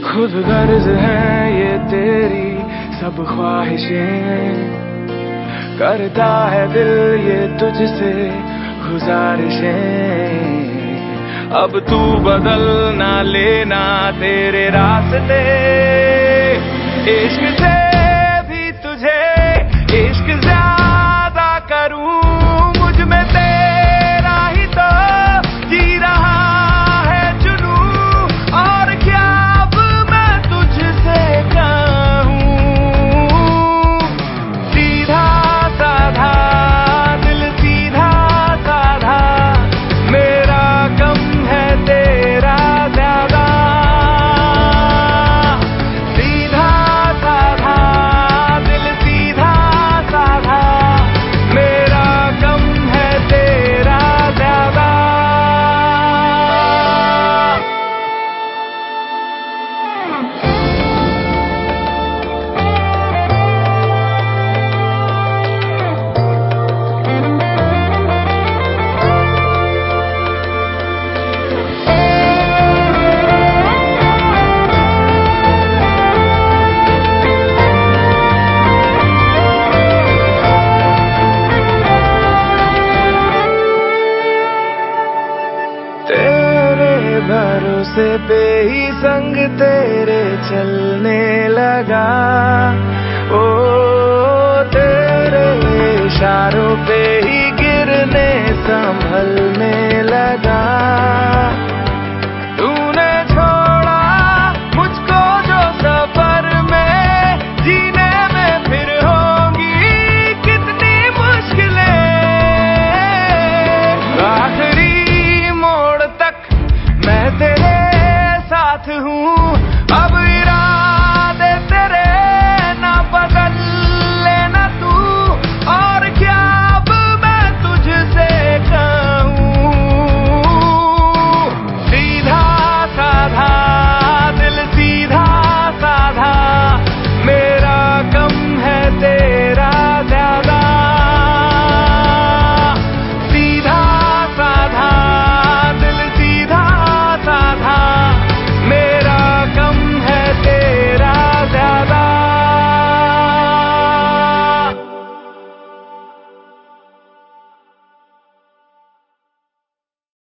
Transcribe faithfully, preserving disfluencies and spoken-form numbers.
खुद गर्ज है ये तेरी सब ख्वाहिशें, करता है दिल ये तुझसे गुजारिशें। अब तू बदल ना लेना तेरे रास्ते, इश्क से भी तुझे इश्क ज्यादा करूं, मुझ में तेरा ही तो जी रहा है जुनूं, और क्या अब मैं तुझसे कहूं। सीधा साधा दिल सीधा साधा, मेरा कम है तेरा ज्यादा। सीधा साधा दिल सीधा साधा, मेरा कम है तेरा ज्यादा। भरोसे पे ही संग तेरे चलने लगा, ओ तेरे इशारों पे ही गिरने संभलने लगा। तूने छोड़ा मुझको जो सफर में, जीने में फिर होंगी कितनी मुश्किलें। आखिरी मोड़ तक मैं तेरे साथ हूँ,